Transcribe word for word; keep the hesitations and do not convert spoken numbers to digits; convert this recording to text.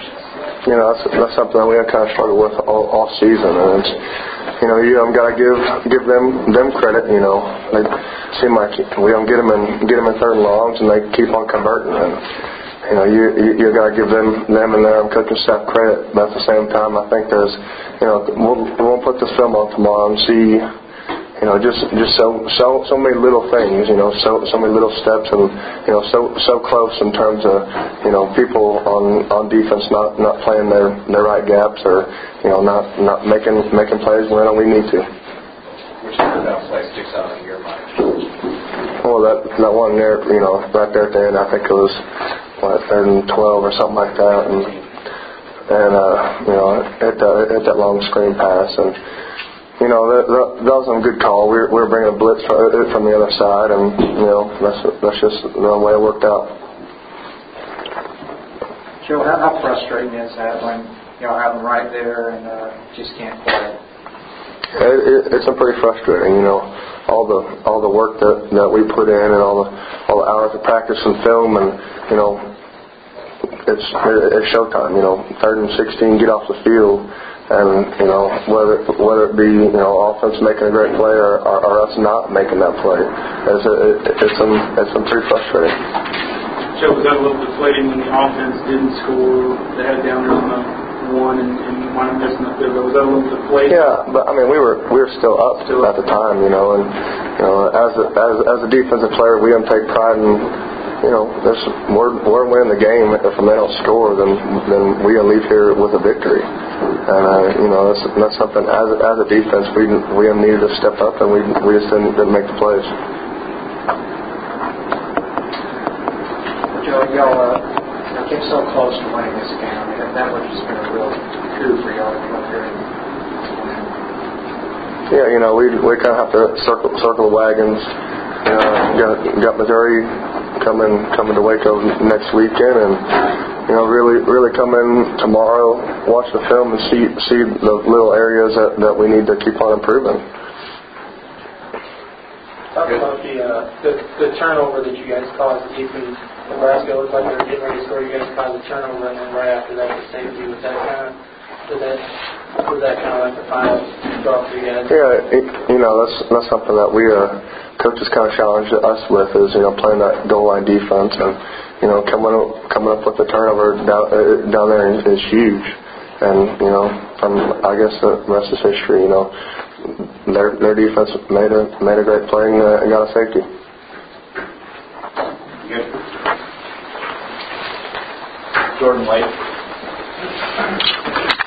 you know, that's, that's something that we have kind of struggled with all, all season, and it's, you know, you um, got to give give them them credit. You know, they seem like we don't get them in get them in third and longs, and they keep on converting. And you know, you you, you got to give them them and their coaching staff credit. But at the same time, I think there's, you know, we'll we'll put this film on tomorrow and see. You know, just just so so so many little things. You know, so so many little steps, and you know, so so close in terms of, you know, people on on defense not not playing their their right gaps, or you know, not not making making plays when we need to. Which that play sticks out in your mind? Well, that that one there, you know, right there at the end, I think it was what, third and twelve or something like that, and and uh, you know, hit that hit that long screen pass. And you know, that, that, that was a good call. We were, we were bringing a blitz from, from the other side, and, you know, that's that's just the way it worked out. Joe, how, how frustrating is that when, you know, have them right there and uh, just can't play? It, it, it's a pretty frustrating, you know, all the all the work that, that we put in, and all the all the hours of practice and film, and, you know, it's it's showtime, you know, third and sixteen, get off the field. And, you know, whether whether it be, you know, offense making a great play or, or, or us not making that play, it's a, it, it's some it's some pretty frustrating. Joe, was that a little deflating when the offense didn't score? They had it down there on the one and, and wound up missing the field goal. Was that a little deflating? Yeah, but I mean, we were we were still up still at the time, you know, and you know, as a, as as a defensive player, we don't take pride in. You know, there's, we're, we're winning the game. If they don't score, then then we leave here with a victory. And uh, you know, that's that's something as a, as a defense we we needed to step up, and we we just didn't, didn't make the plays. Joe, y'all uh, came so close to winning this game. I mean, that would have just been a real coup for y'all to come up here and win. Yeah, you know, we we kind of have to circle circle the wagons. You know, got got Missouri coming coming to Waco next weekend, and you know, really really come in tomorrow, watch the film, and see see the little areas that, that we need to keep on improving. Talk about the, uh, the the turnover that you guys caused deep in Nebraska. It looked like they were getting ready to score. You guys caused a turnover, and then right after that, the safety. Was that kind of was that was that kind of like the final straw for you guys? Yeah, it, you know, that's that's something that we uh, coaches kind of challenged us with, is, you know, playing that goal line defense, and you know, coming up, coming up with the turnover down uh, down there is, is huge. And you know, from I guess the rest is history. You know, their their defense made a made a great play and, uh, and got a safety. Good. Jordan White.